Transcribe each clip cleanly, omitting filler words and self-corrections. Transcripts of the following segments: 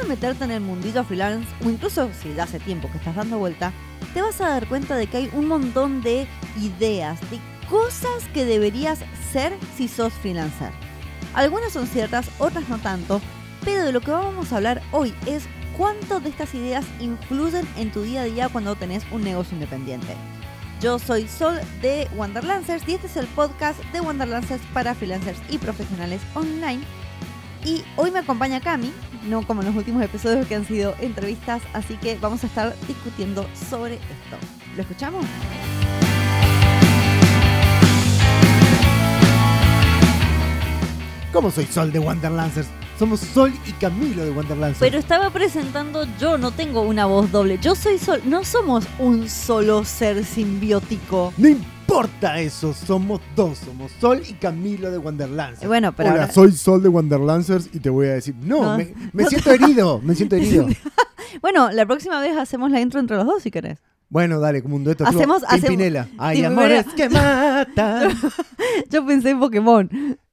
meterte en el mundito freelance, o incluso si ya hace tiempo que estás dando vuelta, te vas a dar cuenta de que hay un montón de ideas, de cosas que deberías ser si sos freelancer. Algunas son ciertas, otras no tanto, pero de lo que vamos a hablar hoy es cuánto de estas ideas influyen en tu día a día cuando tenés un negocio independiente. Yo soy Sol de Wanderlancers y este es el podcast de Wanderlancers para freelancers y profesionales online. Y hoy me acompaña Cami, no como en los últimos episodios que han sido entrevistas, así que vamos a estar discutiendo sobre esto. ¿Lo escuchamos? ¿Cómo soy Sol de Wanderlancers? Somos Sol y Camilo de Wanderlancers. Pero estaba presentando yo, no tengo una voz doble. Yo soy Sol, no somos un solo ser simbiótico. No importa eso, somos dos. Somos Sol y Camilo de Wanderlancers. Bueno, pero Hola, ahora... soy Sol de Wanderlancers y te voy a decir, me siento herido, me siento herido. Bueno, la próxima vez hacemos la intro entre los dos si querés. Bueno, dale, como un dueto. Hacemos Pimpinela. Ay, Pimpinela. amores que matan. Yo pensé en Pokémon.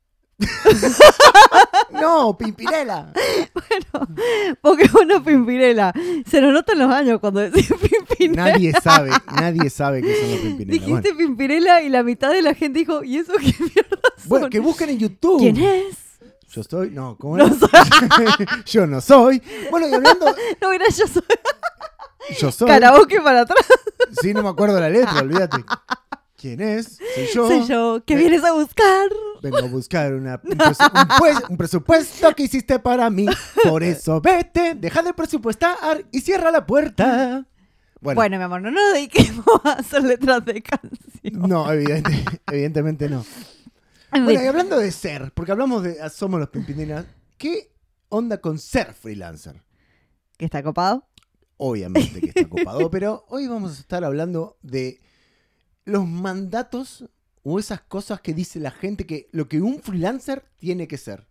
No, Pimpinela. Bueno, Pokémon o Pimpinela. Se nos notan los años cuando decís Pimpinela. Nadie sabe qué son los Pimpinela. Dijiste Pimpinela y la mitad de la gente dijo, ¿y eso qué mierda son? Bueno, que busquen en YouTube. ¿Quién es? Yo soy, no, ¿cómo No es? soy. Yo no soy. Bueno, y hablando, No, era yo soy. yo soy. Karaoke para atrás. Sí, no me acuerdo la letra, olvídate. ¿Quién es? Soy yo. Soy yo. ¿Qué vienes a buscar? Vengo a buscar un presupuesto que hiciste para mí. Por eso vete, deja de presupuestar y cierra la puerta. Bueno, mi amor, no nos dediquemos a hacer letras de canción. No, evidentemente no. Bueno, y hablando de ser, porque hablamos de somos los Pimpinelas, ¿qué onda con ser freelancer? ¿Que está copado? Obviamente que está copado, pero hoy vamos a estar hablando de los mandatos o esas cosas que dice la gente que lo que un freelancer tiene que ser.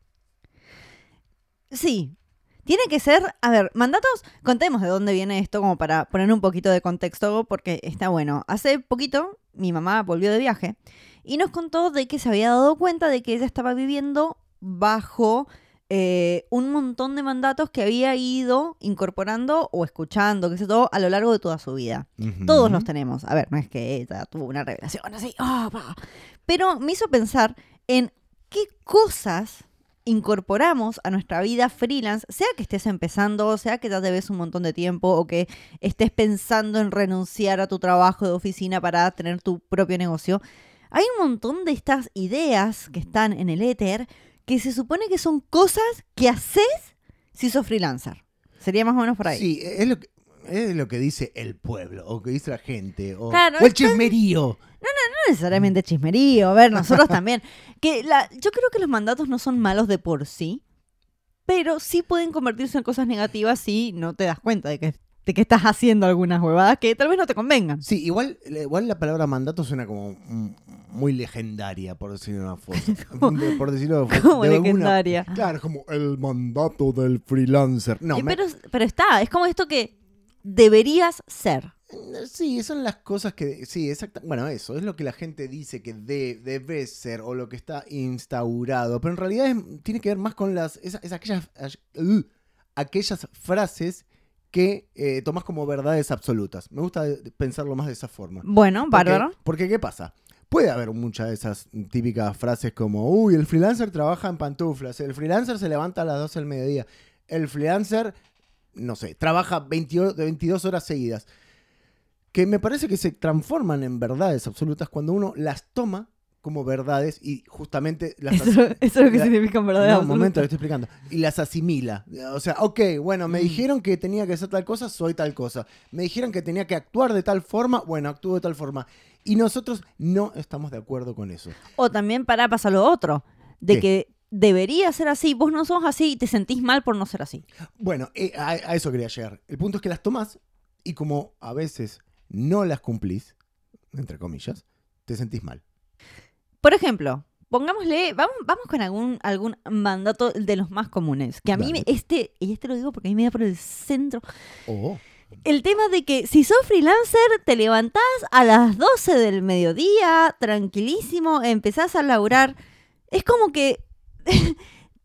Sí. Tiene que ser, a ver, mandatos, contemos de dónde viene esto como para poner un poquito de contexto porque está bueno. Hace poquito mi mamá volvió de viaje y nos contó de que se había dado cuenta de que ella estaba viviendo bajo un montón de mandatos que había ido incorporando o escuchando, qué sé yo, a lo largo de toda su vida. Uh-huh. Todos los tenemos. A ver, no es que ella tuvo una revelación así, pero me hizo pensar en qué cosas incorporamos a nuestra vida freelance, sea que estés empezando, sea que ya debes un montón de tiempo o que estés pensando en renunciar a tu trabajo de oficina para tener tu propio negocio. Hay un montón de estas ideas que están en el éter que se supone que son cosas que haces si sos freelancer. Sería más o menos por ahí. Sí, es lo que dice el pueblo, o que dice la gente, o, Claro, o el chismerío. No necesariamente chismerío, a ver, nosotros también. Yo creo que los mandatos no son malos de por sí, pero sí pueden convertirse en cosas negativas si no te das cuenta de que estás haciendo algunas huevadas que tal vez no te convengan. Sí, igual la palabra mandato suena como muy legendaria, por decirlo de una forma. Por decirlo Como de legendaria. Claro, como el mandato del freelancer. No, pero es como esto que deberías ser. Sí, son las cosas que... Sí, exacto. Bueno, eso es lo que la gente dice que debe ser o lo que está instaurado. Pero en realidad tiene que ver más con aquellas frases que tomas como verdades absolutas. Me gusta pensarlo más de esa forma. Bueno, bárbaro. Porque ¿qué pasa? Puede haber muchas de esas típicas frases como uy, el freelancer trabaja en pantuflas, el freelancer se levanta a las 12 del mediodía, el freelancer, no sé, trabaja 22 horas seguidas. Que me parece que se transforman en verdades absolutas cuando uno las toma como verdades y justamente las... Eso es lo que significan verdades No, un absolutas. momento, lo estoy explicando. Y las asimila. O sea, ok, bueno, me dijeron que tenía que ser tal cosa, soy tal cosa. Me dijeron que tenía que actuar de tal forma, bueno, actúo de tal forma. Y nosotros no estamos de acuerdo con eso. O también pasa lo otro, de ¿Qué? que debería ser así, vos no sos así y te sentís mal por no ser así. Bueno, a eso quería llegar. El punto es que las tomás y como a veces no las cumplís, entre comillas, te sentís mal. Por ejemplo, pongámosle, vamos con algún mandato de los más comunes, que a mí, Dale. y este lo digo porque a mí me da por el centro, Oh. el tema de que si sos freelancer, te levantás a las 12 del mediodía, tranquilísimo, empezás a laburar, es como que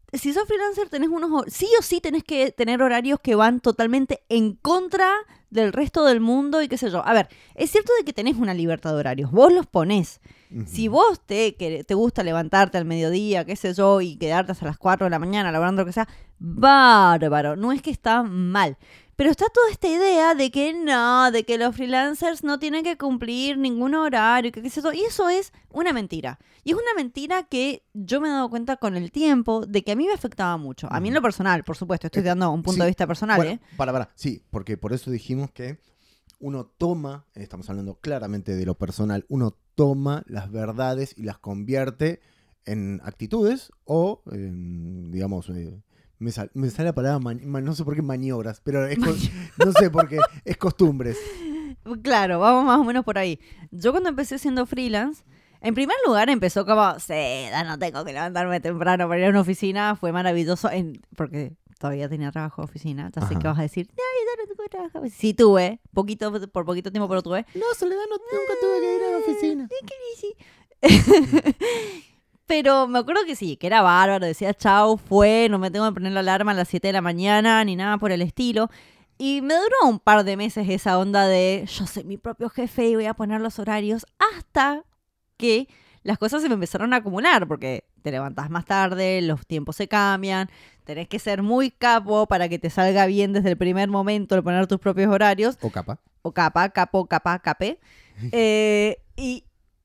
si sos freelancer tenés sí o sí tenés que tener horarios que van totalmente en contra del resto del mundo y qué sé yo. A ver, es cierto de que tenés una libertad de horarios, vos los ponés. Ujú. Si vos te gusta levantarte al mediodía, qué sé yo, y quedarte hasta las 4 de la mañana laburando lo que sea, bárbaro, no es que está mal. Pero está toda esta idea de que no, de que los freelancers no tienen que cumplir ningún horario, que qué sé yo, y eso es una mentira. Y es una mentira que yo me he dado cuenta con el tiempo de que a mí me afectaba mucho. A mí en lo personal, por supuesto, estoy dando un punto Sí, de vista personal, bueno, para. Sí, porque por eso dijimos que uno toma, estamos hablando claramente de lo personal, uno toma las verdades y las convierte en actitudes o, digamos, me sale la palabra, no sé por qué maniobras, pero no sé por qué, es costumbres. Claro, vamos más o menos por ahí. Yo cuando empecé siendo freelance, en primer lugar empezó como, sí, no tengo que levantarme temprano para ir a una oficina, fue maravilloso, porque todavía tenía trabajo de oficina, ya sé Ajá. que vas a decir, ay, ya no tuve trabajo. Sí tuve, por poquito tiempo, pero tuve. No, Soledad, nunca tuve que ir a la oficina. Pero me acuerdo que sí, que era bárbaro, decía chau, no me tengo que poner la alarma a las 7 de la mañana, ni nada por el estilo. Y me duró un par de meses esa onda de yo soy mi propio jefe y voy a poner los horarios, hasta que las cosas se me empezaron a acumular, porque te levantás más tarde, los tiempos se cambian, tenés que ser muy capo para que te salga bien desde el primer momento el poner tus propios horarios. O capa. O capé. Y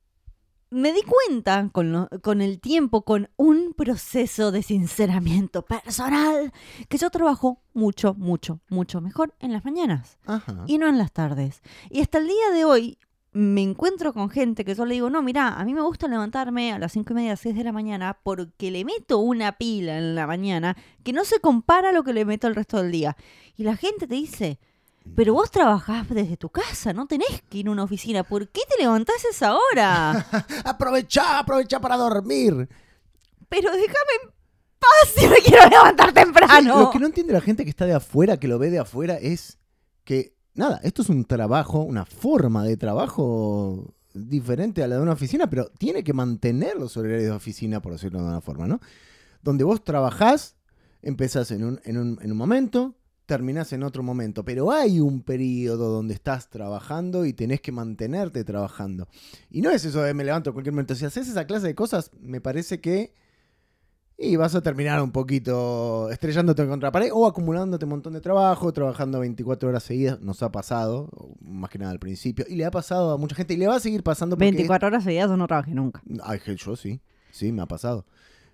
me di cuenta con el tiempo, con un proceso de sinceramiento personal, que yo trabajo mucho mejor en las mañanas Ajá. y no en las tardes. Y hasta el día de hoy me encuentro con gente que yo le digo, no, mira, a mí me gusta levantarme a las 5:30, 6 de la mañana porque le meto una pila en la mañana que no se compara a lo que le meto el resto del día. Y la gente te dice, pero vos trabajás desde tu casa, no tenés que ir a una oficina. ¿Por qué te levantás a esa hora? Aprovecha para dormir. Pero déjame en paz si me quiero levantar temprano. Lo que no entiende la gente que está de afuera, que lo ve de afuera, es que, nada, esto es un trabajo, una forma de trabajo diferente a la de una oficina, pero tiene que mantener los horarios de oficina, por decirlo de una forma, ¿no? Donde vos trabajás, empezás en un momento, terminás en otro momento, pero hay un periodo donde estás trabajando y tenés que mantenerte trabajando. Y no es eso de me levanto en cualquier momento. Si haces esa clase de cosas, me parece que vas a terminar un poquito estrellándote contra la pared o acumulándote un montón de trabajo, trabajando 24 horas seguidas. Nos ha pasado, más que nada al principio, y le ha pasado a mucha gente y le va a seguir pasando porque... 24 horas seguidas yo no trabajé nunca. Ay, yo sí, me ha pasado.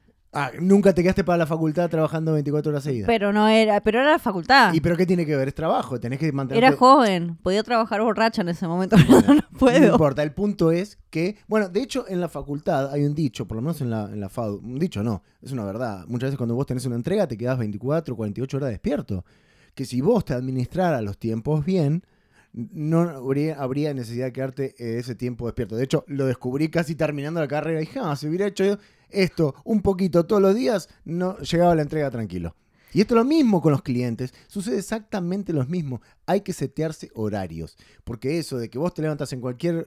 Nunca te quedaste para la facultad trabajando 24 horas seguidas. Pero era la facultad. ¿Pero qué tiene que ver? Es trabajo, tenés que mantenerte... Era joven, podía trabajar borracha en ese momento, Bueno, pero no puedo. No importa, el punto es que... Bueno, de hecho, en la facultad hay un dicho, por lo menos en la FADU. Un dicho no, es una verdad. Muchas veces cuando vos tenés una entrega te quedás 24, 48 horas despierto. Que si vos te administraras los tiempos bien, no habría necesidad de quedarte ese tiempo despierto. De hecho, lo descubrí casi terminando la carrera y dije, si hubiera hecho esto un poquito todos los días, no llegaba a la entrega tranquilo. Y esto es lo mismo con los clientes, sucede exactamente lo mismo. Hay que setearse horarios, porque eso de que vos te levantas en cualquier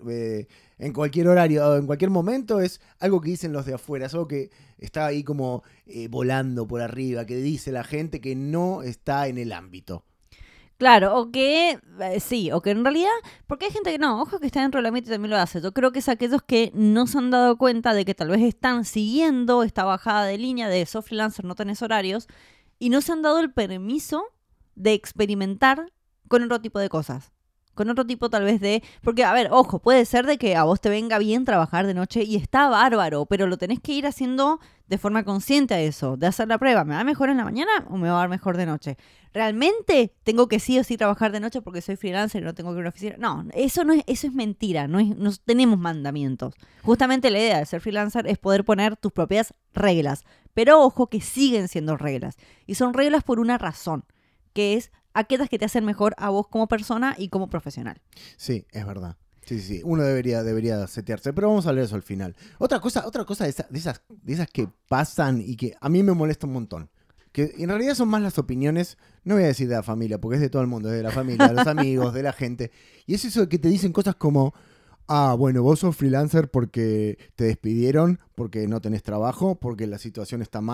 horario o en cualquier momento es algo que dicen los de afuera, es algo que está ahí como volando por arriba, que dice la gente que no está en el ámbito. Claro, o que sí, o que en realidad, porque hay gente que no, ojo que está dentro del ámbito y también lo hace. Yo creo que es aquellos que no se han dado cuenta de que tal vez están siguiendo esta bajada de línea de sos freelancer, no tenés horarios, y no se han dado el permiso de experimentar con otro tipo de cosas. Con otro tipo tal vez de... Porque, a ver, ojo, puede ser de que a vos te venga bien trabajar de noche y está bárbaro, pero lo tenés que ir haciendo de forma consciente a eso, de hacer la prueba. ¿Me va mejor en la mañana o me va a dar mejor de noche? ¿Realmente tengo que sí o sí trabajar de noche porque soy freelancer y no tengo que ir a una oficina? No, eso es mentira, no tenemos mandamientos. Justamente la idea de ser freelancer es poder poner tus propias reglas, pero ojo que siguen siendo reglas. Y son reglas por una razón, que es aquellas que te hacen mejor a vos como persona y como profesional. Sí, es verdad. Sí. Uno debería setearse, pero vamos a hablar eso al final. Otra cosa de esas que pasan y que a mí me molesta un montón. Que en realidad son más las opiniones, no voy a decir de la familia, porque es de todo el mundo, es de la familia, de los amigos, de la gente. Y es eso de que te dicen cosas como, bueno, vos sos freelancer porque te despidieron, porque no tenés trabajo, porque la situación está mal,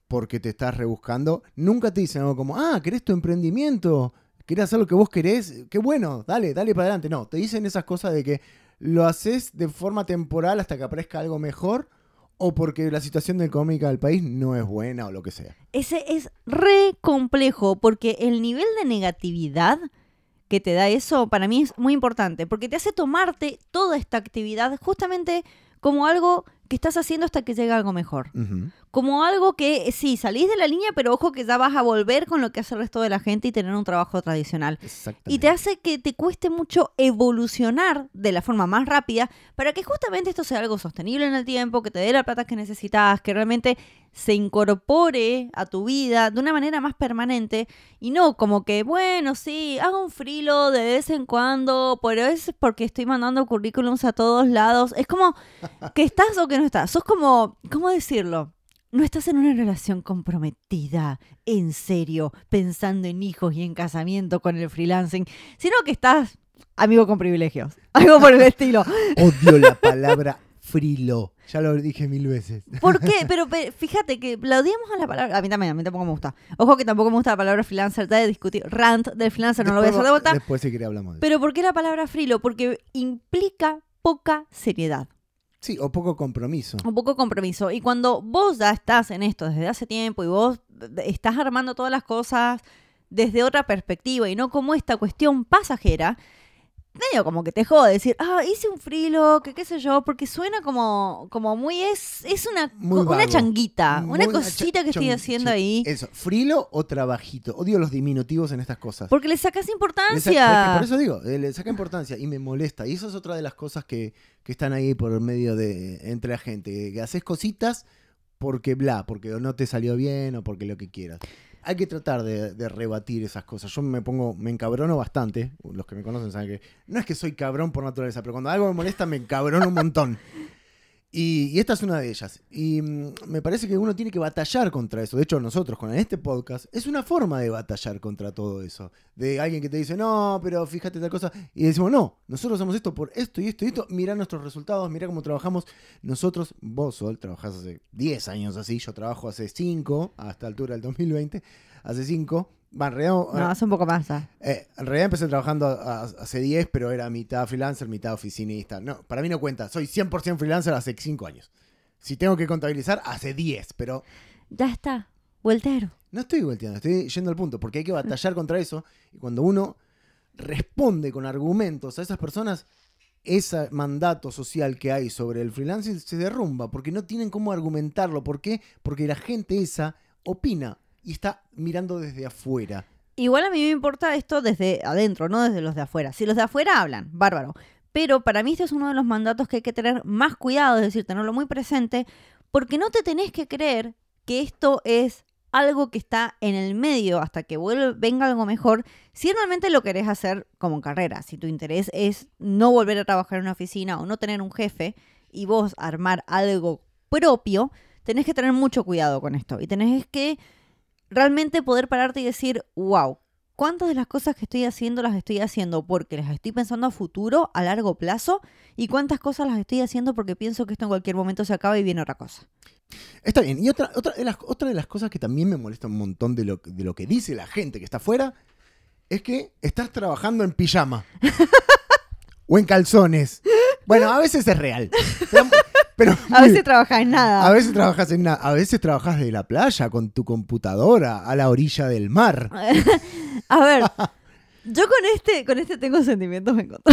porque te estás rebuscando. Nunca te dicen algo como, ¿querés tu emprendimiento? ¿Querés hacer lo que vos querés? Qué bueno, dale para adelante. No, te dicen esas cosas de que lo haces de forma temporal hasta que aparezca algo mejor o porque la situación económica del país no es buena o lo que sea. Ese es re complejo porque el nivel de negatividad que te da eso para mí es muy importante porque te hace tomarte toda esta actividad justamente como algo que estás haciendo hasta que llega algo mejor. Uh-huh. Como algo que, sí, salís de la línea, pero ojo que ya vas a volver con lo que hace el resto de la gente y tener un trabajo tradicional. Exactamente. Y te hace que te cueste mucho evolucionar de la forma más rápida para que justamente esto sea algo sostenible en el tiempo, que te dé la plata que necesitas, que realmente se incorpore a tu vida de una manera más permanente y no como que, bueno, sí, hago un frilo de vez en cuando, pero es porque estoy mandando currículums a todos lados. Es como que estás o que no estás. Sos como, ¿cómo decirlo? No estás en una relación comprometida, en serio, pensando en hijos y en casamiento con el freelancing, sino que estás amigo con privilegios, algo por el estilo. Odio la palabra frilo. Ya lo dije 1000 veces. ¿Por qué? Pero fíjate que la odiamos a la palabra. A mí tampoco me gusta. Ojo que tampoco me gusta la palabra freelancer. Ya de discutir rant del freelancer, no lo voy a hacer de vuelta. Después si querés hablamos de eso. Pero ¿por qué la palabra frilo? Porque implica poca seriedad. Sí, o poco compromiso. Un poco compromiso. Y cuando vos ya estás en esto desde hace tiempo y vos estás armando todas las cosas desde otra perspectiva y no como esta cuestión pasajera, medio como que te jode decir, hice un frilo, que qué sé yo, porque suena como muy, es una changuita, una cosita que estoy haciendo ahí. Eso, frilo o trabajito. Odio los diminutivos en estas cosas. Porque le sacas importancia. Por eso digo, le saca importancia y me molesta. Y eso es otra de las cosas que están ahí por medio de entre la gente. Que haces cositas porque porque no te salió bien o porque lo que quieras. Hay que tratar de rebatir esas cosas. Yo me encabrono bastante. Los que me conocen saben que no es que soy cabrón por naturaleza, pero cuando algo me molesta me encabrono un montón. Y esta es una de ellas. Y me parece que uno tiene que batallar contra eso. De hecho, nosotros con este podcast es una forma de batallar contra todo eso. De alguien que te dice, no, pero fíjate tal cosa. Y decimos, no, nosotros hacemos esto por esto y esto y esto. Mirá nuestros resultados, mirá cómo trabajamos. Nosotros, vos, Sol, trabajás hace 10 años así. Yo trabajo hace 5, hasta altura del 2020. Hace 5. En realidad, no, hace un poco más. En realidad empecé trabajando hace 10, pero era mitad freelancer, mitad oficinista. No, para mí no cuenta. Soy 100% freelancer hace 5 años. Si tengo que contabilizar, hace 10, pero... Ya está, vueltero. No estoy volteando, estoy yendo al punto, porque hay que batallar contra eso. Y cuando uno responde con argumentos a esas personas, ese mandato social que hay sobre el freelancing se derrumba, porque no tienen cómo argumentarlo. ¿Por qué? Porque la gente esa opina y está mirando desde afuera. Igual a mí me importa esto desde adentro, no desde los de afuera. Si los de afuera hablan, bárbaro. Pero para mí este es uno de los mandatos que hay que tener más cuidado, es decir, tenerlo muy presente, porque no te tenés que creer que esto es algo que está en el medio hasta que venga algo mejor, si realmente lo querés hacer como carrera. Si tu interés es no volver a trabajar en una oficina o no tener un jefe y vos armar algo propio, tenés que tener mucho cuidado con esto. Y tenés que realmente poder pararte y decir, wow, ¿cuántas de las cosas que estoy haciendo las estoy haciendo porque las estoy pensando a futuro, a largo plazo? ¿Y cuántas cosas las estoy haciendo porque pienso que esto en cualquier momento se acaba y viene otra cosa? Está bien. Y otra de las cosas que también me molesta un montón de lo que dice la gente que está afuera es que estás trabajando en pijama. O en calzones. Bueno, a veces es real. Pero a veces trabajas en nada. A veces trabajas en nada. A veces trabajas de la playa con tu computadora a la orilla del mar. A ver, yo con este tengo sentimientos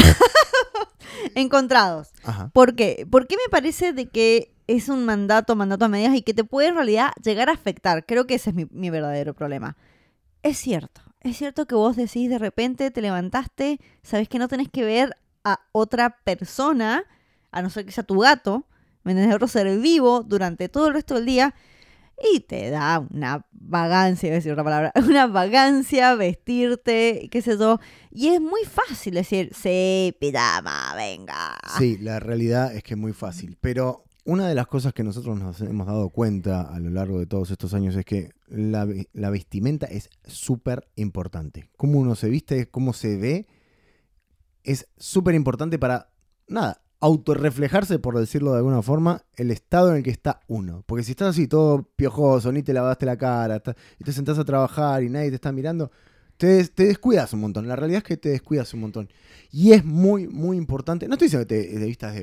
encontrados. Ajá. ¿Por qué? Porque me parece de que es un mandato a medias y que te puede en realidad llegar a afectar. Creo que ese es mi verdadero problema. Es cierto que vos decís de repente, te levantaste, sabés que no tenés que ver a otra persona, a no ser que sea tu gato, ¿me entendés? Otro ser vivo durante todo el resto del día y te da una vagancia, voy a decir otra palabra, una vagancia vestirte, qué sé yo, y es muy fácil decir, sí, pijama, venga. Sí, la realidad es que es muy fácil, pero una de las cosas que nosotros nos hemos dado cuenta a lo largo de todos estos años es que la vestimenta es súper importante. Cómo uno se viste, cómo se ve, es súper importante para, nada, autorreflejarse, por decirlo de alguna forma, el estado en el que está uno. Porque si estás así todo piojoso, ni te lavaste la cara, y te sentás a trabajar y nadie te está mirando, te descuidas un montón. La realidad es que te descuidas un montón. Y es muy, muy importante. No estoy diciendo que te vistas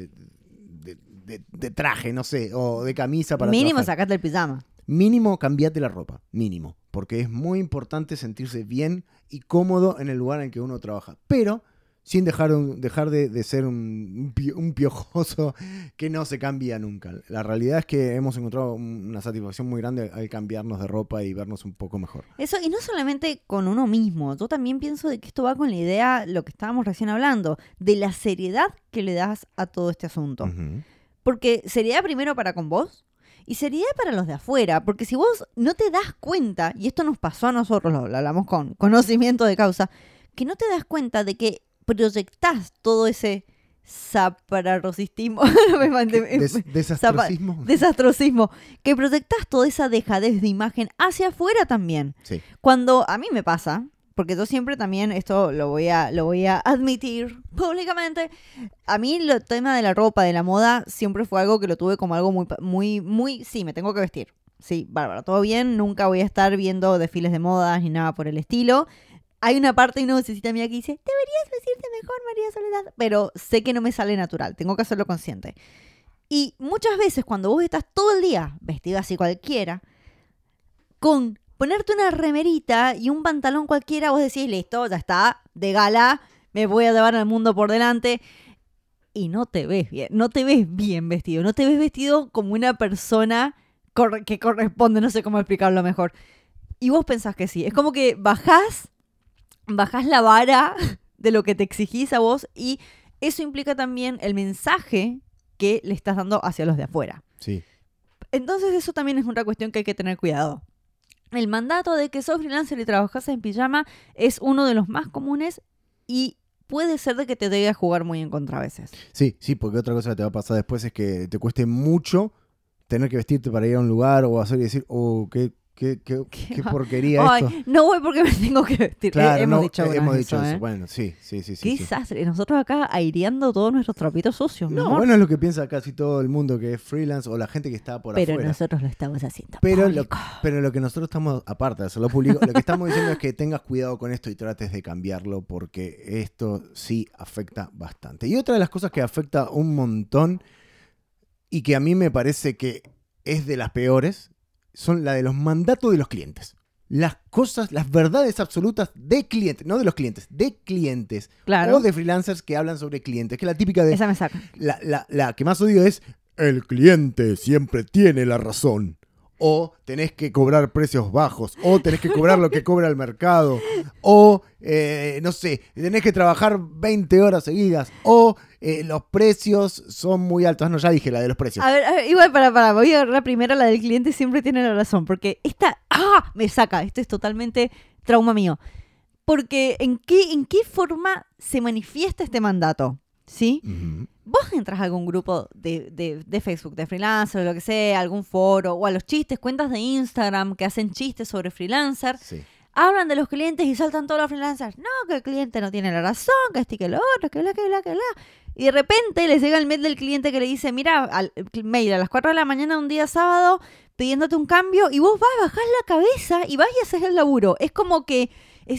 de traje, no sé, o de camisa para Mínimo trabajar. sacate el pijama. Mínimo cambiate la ropa, mínimo. Porque es muy importante sentirse bien y cómodo en el lugar en que uno trabaja. Pero sin dejar de ser un piojoso que no se cambia nunca. La realidad es que hemos encontrado una satisfacción muy grande al cambiarnos de ropa y vernos un poco mejor. Eso, y no solamente con uno mismo. Yo también pienso de que esto va con la idea, lo que estábamos recién hablando, de la seriedad que le das a todo este asunto. Uh-huh. Porque seriedad primero para con vos y seriedad para los de afuera. Porque si vos no te das cuenta, y esto nos pasó a nosotros, lo hablamos con conocimiento de causa, que no te das cuenta de que proyectás todo ese desastrosismo, que proyectás toda esa dejadez de imagen hacia afuera también. Sí. Cuando a mí me pasa, porque yo siempre también, esto lo voy a admitir públicamente, a mí el tema de la ropa, de la moda, siempre fue algo que lo tuve como algo muy, sí, me tengo que vestir. Sí, bárbaro, todo bien, nunca voy a estar viendo desfiles de modas ni nada por el estilo. Hay una parte de una vocecita mía que dice, deberías vestirte mejor, María Soledad. Pero sé que no me sale natural, tengo que hacerlo consciente. Y muchas veces cuando vos estás todo el día vestido así cualquiera, con ponerte una remerita y un pantalón cualquiera, vos decís, listo, ya está, de gala, me voy a llevar al mundo por delante. Y no te ves bien, no te ves bien vestido, no te ves vestido como una persona que corresponde, no sé cómo explicarlo mejor. Y vos pensás que sí, es como que bajás la vara de lo que te exigís a vos y eso implica también el mensaje que le estás dando hacia los de afuera. Sí. Entonces eso también es una cuestión que hay que tener cuidado. El mandato de que sos freelancer y trabajás en pijama es uno de los más comunes y puede ser de que te llegue a jugar muy en contra a veces. Sí, porque otra cosa que te va a pasar después es que te cueste mucho tener que vestirte para ir a un lugar o hacer y decir, qué porquería esto. Ay, no voy porque me tengo que vestir. Claro, hemos dicho eso. ¿eh? Bueno, sí. Qué desastre. Nosotros acá aireando todos nuestros trapitos sucios, No, mi amor. bueno, es lo que piensa casi todo el mundo que es freelance o la gente que está por afuera. Pero nosotros lo estamos haciendo pero público. Lo que nosotros estamos, aparte de hacerlo público, lo que estamos diciendo es que tengas cuidado con esto y trates de cambiarlo porque esto sí afecta bastante. Y otra de las cosas que afecta un montón y que a mí me parece que es de las peores son la de los mandatos de los clientes. Las cosas, las verdades absolutas de clientes, no de los clientes, de clientes. Claro. O de freelancers que hablan sobre clientes, que es la típica de... Esa me saca. La que más odio es, el cliente siempre tiene la razón. O tenés que cobrar precios bajos, o tenés que cobrar lo que cobra el mercado, o, no sé, tenés que trabajar 20 horas seguidas, o los precios son muy altos. No, ya dije la de los precios. A ver, igual para, voy a agarrar primero la del cliente, siempre tiene la razón, porque esta, me saca, esto es totalmente trauma mío. Porque ¿en qué forma se manifiesta este mandato? ¿Sí? Uh-huh. Vos entras a algún grupo de Facebook, de freelancer, o lo que sea, algún foro, o a los chistes, cuentas de Instagram que hacen chistes sobre freelancer, Sí. hablan de los clientes y saltan todos los freelancers. No, que el cliente no tiene la razón, que este y que lo otro, que bla. Y de repente les llega el mail del cliente que le dice, mira, el mail a las 4 de la mañana un día sábado pidiéndote un cambio y vos vas, bajás la cabeza y vas y haces el laburo. Es como que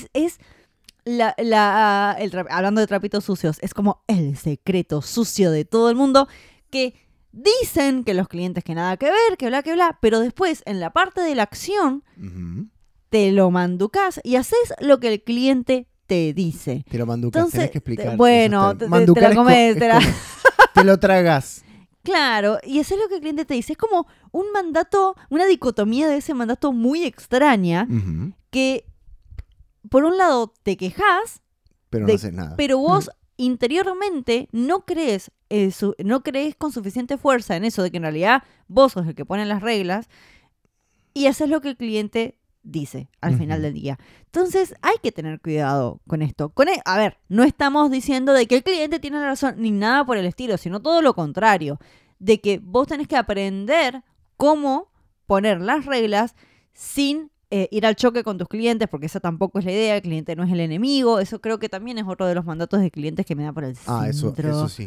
hablando de trapitos sucios, es como el secreto sucio de todo el mundo que dicen que los clientes que nada que ver, que bla, pero después en la parte de la acción Uh-huh. te lo manducás y haces lo que el cliente te dice. Te lo manducas, Entonces, tenés que explicar. bueno, te la comes, te lo tragas. Claro, y hacer lo que el cliente te dice. Es como un mandato, una dicotomía de ese mandato muy extraña Uh-huh. que por un lado te quejas, Pero no haces nada. pero vos interiormente no crees con suficiente fuerza en eso de que en realidad vos sos el que pone las reglas y haces lo que el cliente dice al final del día. Entonces hay que tener cuidado con esto. A ver, no estamos diciendo de que el cliente tiene la razón ni nada por el estilo, sino todo lo contrario, de que vos tenés que aprender cómo poner las reglas sin ir al choque con tus clientes, porque esa tampoco es la idea. El cliente no es el enemigo. Eso creo que también es otro de los mandatos de clientes que me da por el centro. Eso sí.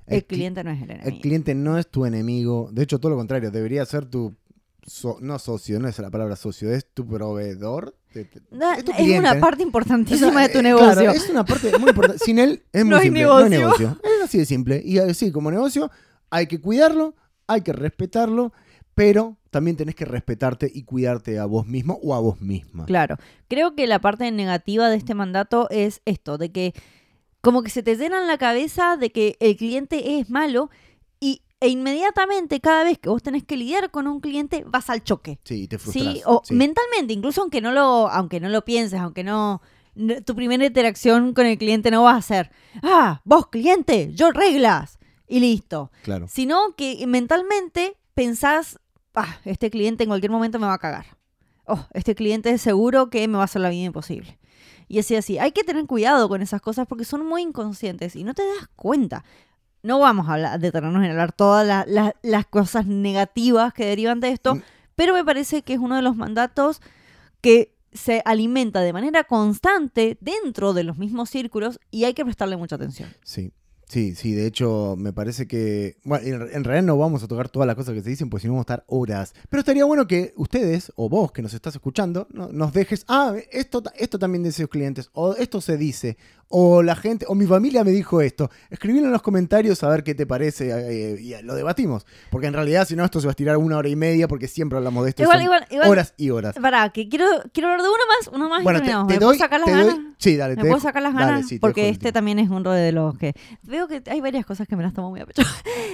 El cliente no es el enemigo. El cliente no es tu enemigo. De hecho, todo lo contrario. Debería ser tu... no socio, no es la palabra socio. Es tu proveedor. Es tu cliente. Una parte importantísima de tu negocio. Claro, es una parte muy importante. Sin él es muy simple. No hay negocio. Es así de simple. Y así como negocio hay que cuidarlo, hay que respetarlo, pero también tenés que respetarte y cuidarte a vos mismo o a vos misma. Claro. Creo que la parte negativa de este mandato es esto, de que como que se te llena en la cabeza de que el cliente es malo e inmediatamente cada vez que vos tenés que lidiar con un cliente vas al choque. Sí, te frustras. ¿Sí? O mentalmente, incluso aunque no lo pienses, aunque no tu primera interacción con el cliente no va a ser, vos cliente, yo reglas y listo. Claro. Sino que mentalmente pensás, este cliente en cualquier momento me va a cagar. Este cliente es seguro que me va a hacer la vida imposible. Y así. Hay que tener cuidado con esas cosas porque son muy inconscientes y no te das cuenta. No vamos a detenernos en hablar todas las cosas negativas que derivan de esto, pero me parece que es uno de los mandatos que se alimenta de manera constante dentro de los mismos círculos y hay que prestarle mucha atención. Sí, de hecho me parece que... Bueno, en realidad no vamos a tocar todas las cosas que se dicen, pues si no vamos a estar horas. Pero estaría bueno que ustedes, o vos que nos estás escuchando, nos dejes, esto también dice los clientes, o esto se dice, o la gente, o mi familia me dijo esto. Escribilo en los comentarios a ver qué te parece y lo debatimos. Porque en realidad si no esto se va a estirar 1 hora y media porque siempre hablamos de esto. Igual, horas y horas. Pará, que quiero hablar de uno más bueno, y terminamos. ¿Me puedo sacar las ganas? Sí, dale. ¿Me puedo sacar las ganas? Dale, sí, porque este también es uno de los que... Veo que hay varias cosas que me las tomo muy a pecho.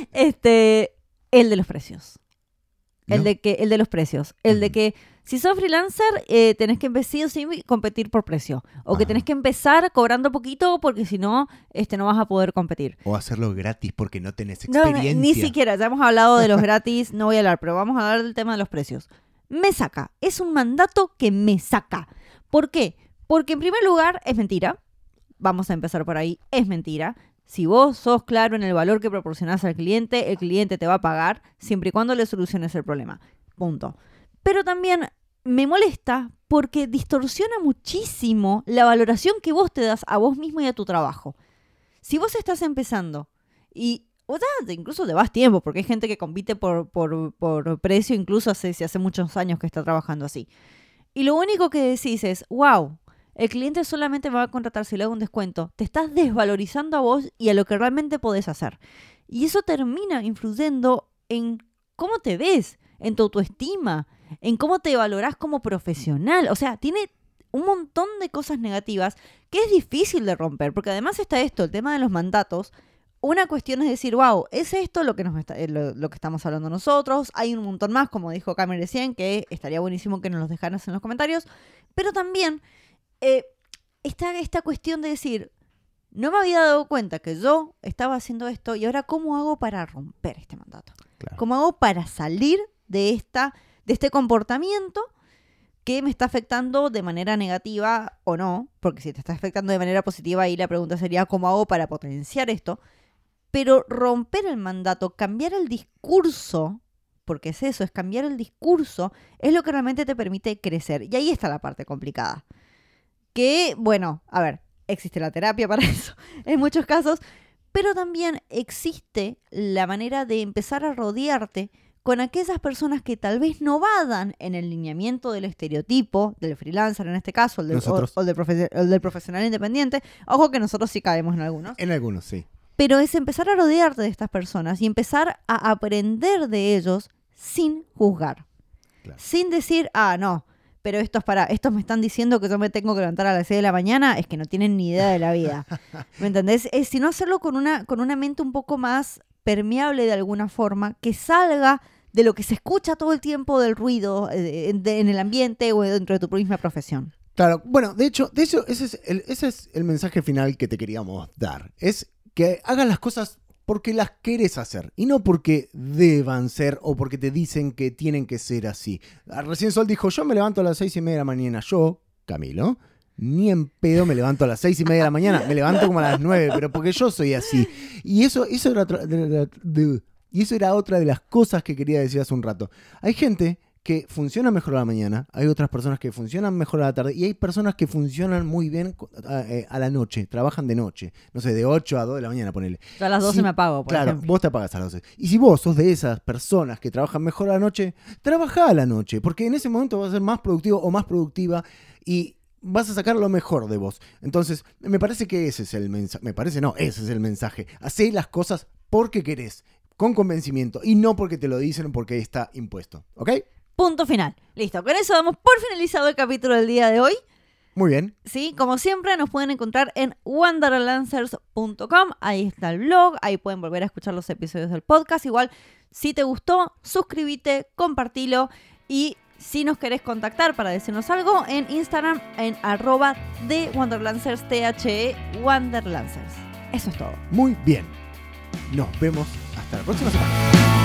El de los precios. ¿No? El de los precios. El de que si sos freelancer, tenés que empezar sin competir por precio. O que tenés que empezar cobrando poquito porque si no, no vas a poder competir. O hacerlo gratis porque no tenés experiencia. No, ni siquiera. Ya hemos hablado de los gratis, no voy a hablar, pero vamos a hablar del tema de los precios. Me saca. Es un mandato que me saca. ¿Por qué? Porque en primer lugar es mentira. Vamos a empezar por ahí. Es mentira. Si vos sos claro en el valor que proporcionás al cliente, el cliente te va a pagar siempre y cuando le soluciones el problema. Punto. Pero también me molesta porque distorsiona muchísimo la valoración que vos te das a vos mismo y a tu trabajo. Si vos estás empezando y incluso te vas tiempo, porque hay gente que compite por precio, incluso si hace muchos años que está trabajando así. Y lo único que decís es, wow, el cliente solamente me va a contratar si le hago un descuento. Te estás desvalorizando a vos y a lo que realmente podés hacer. Y eso termina influyendo en cómo te ves, en tu autoestima, en cómo te valorás como profesional. O sea, tiene un montón de cosas negativas que es difícil de romper. Porque además está el tema de los mandatos. Una cuestión es decir, wow, ¿es esto lo que lo que estamos hablando nosotros? Hay un montón más, como dijo Cameron recién, que estaría buenísimo que nos los dejaras en los comentarios. Pero también... está esta cuestión de decir, no me había dado cuenta que yo estaba haciendo esto y ahora ¿cómo hago para romper este mandato? Claro. ¿Cómo hago para salir de este comportamiento que me está afectando de manera negativa o no? Porque si te está afectando de manera positiva, ahí la pregunta sería ¿cómo hago para potenciar esto? Pero romper el mandato, cambiar el discurso, porque es eso, es cambiar el discurso, es lo que realmente te permite crecer. Y ahí está la parte complicada. Que, bueno, a ver, existe la terapia para eso en muchos casos, pero también existe la manera de empezar a rodearte con aquellas personas que tal vez no vayan en el lineamiento del estereotipo del freelancer, en este caso, o del profesional independiente. Ojo que nosotros sí caemos en algunos. En algunos, sí. Pero es empezar a rodearte de estas personas y empezar a aprender de ellos sin juzgar. Claro. Sin decir, no, pero estos me están diciendo que yo me tengo que levantar a las 6 de la mañana, es que no tienen ni idea de la vida. ¿Me entendés? Sino hacerlo con una mente un poco más permeable de alguna forma, que salga de lo que se escucha todo el tiempo del ruido en el ambiente o dentro de tu misma profesión. Claro, bueno, de hecho ese es el mensaje final que te queríamos dar. Es que hagas las cosas porque las querés hacer y no porque deban ser o porque te dicen que tienen que ser así. Recién Sol dijo, yo me levanto a las 6:30 de la mañana. Yo, Camilo, ni en pedo me levanto a las 6:30 de la mañana. Me levanto como a las 9, pero porque yo soy así. Y eso era otra de las cosas que quería decir hace un rato. Hay gente que funcionan mejor a la mañana, hay otras personas que funcionan mejor a la tarde y hay personas que funcionan muy bien a la noche, trabajan de noche, no sé, de 8 a 2 de la mañana, ponele. Yo a las 12 me apago, por ejemplo. Vos te apagas a las 12. Y si vos sos de esas personas que trabajan mejor a la noche, trabajá a la noche, porque en ese momento vas a ser más productivo o más productiva y vas a sacar lo mejor de vos. Entonces, me parece que ese es el mensaje. Me parece, no, ese es el mensaje. Hacé las cosas porque querés, con convencimiento, y no porque te lo dicen o porque está impuesto. ¿Ok? Punto final. Listo. Con eso damos por finalizado el capítulo del día de hoy. Muy bien. Sí, como siempre nos pueden encontrar en wanderlancers.com. Ahí está el blog, ahí pueden volver a escuchar los episodios del podcast. Igual, si te gustó, suscríbete, compartilo y si nos querés contactar para decirnos algo, en Instagram en @TheWanderlancers, Wanderlancers. Eso es todo. Muy bien. Nos vemos hasta la próxima semana.